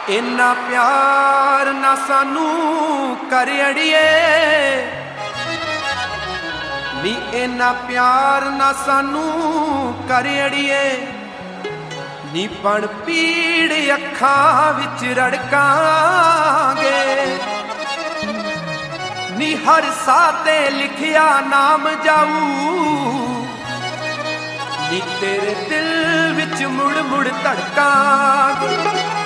इन्ना प्यार ना सानू कर अड़िए नी, इन्ना प्यार ना सानू कर अड़िए नी, पण पीड़ अखां विच रड़कांगे नी, हर साह ते लिखिया नाम जाऊ नी, तेरे दिल विच मुड़ मुड़ धड़कांगे।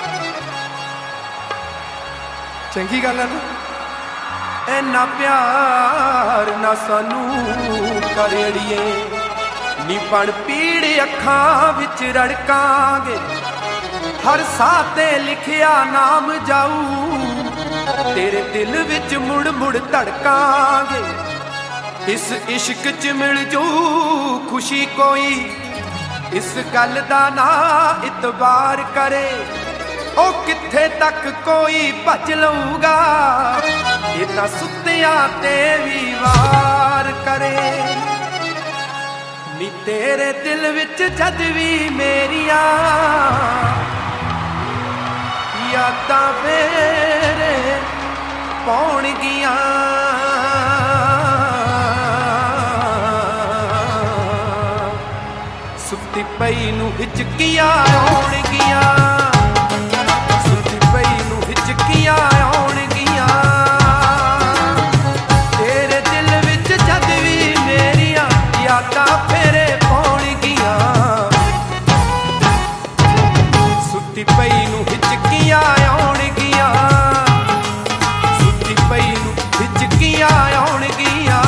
चंगी गल है ना, इन्ना प्यार ना सानू कर अड़िए नी, पण पीड़ अखां विच रड़कांगे, हर साह ते लिखिया नाम जाऊ तेरे दिल विच मुड़ मुड़ धड़कांगे। इस इश्क च मिल जू खुशी कोई, इस गल दा ना इतबार करे, ओ किथे तक कोई भज लऊगा, ये तां सुत्तियां ते भी वार करे नी, तेरे दिल विच जद भी मेरिया यादां फेरे पौणगियां, सुत्ती पई नूं हिचकियां आउणगियां, तेरे दिल विच जद भी मेरिया यादां फेरे पौणगियां, सुत्ती पई नूं हिचकियां आउणगियां, सुत्ती पई नूं हिचकियां आउणगियां।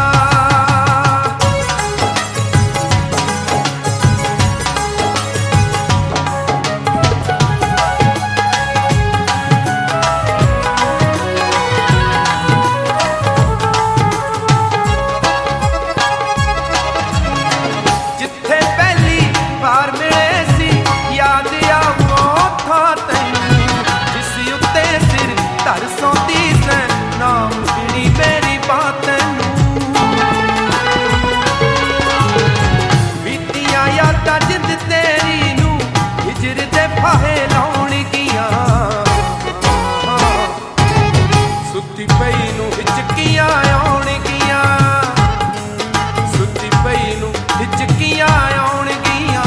सुत्ती पई नूं हिचकियां आउणगियां, सुत्ती पई नूं हिचकियां आउणगियां।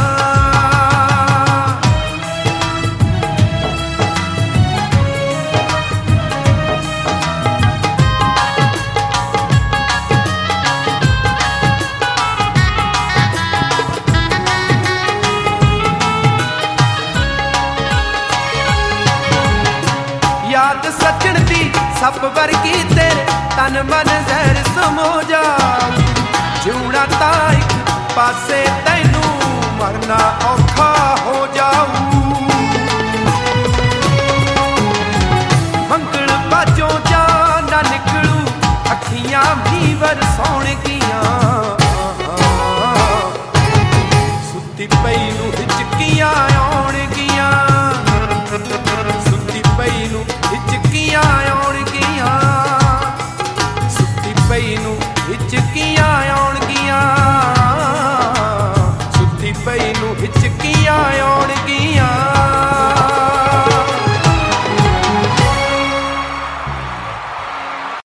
याद सजण दी सब वर्गी तेरे तन मन जहर समो जाऊ, जिउणा तां इक पासे तैनू मरना औखा हो जाऊ, मंगल बाजों जान ना निकलू अखियां भी वरसौणगियां, सुत्ती पई नूं हिचकियां आउणगियां, सुत्ती पई नूं हिचकियां आउणगियां, सुत्ती पई नूं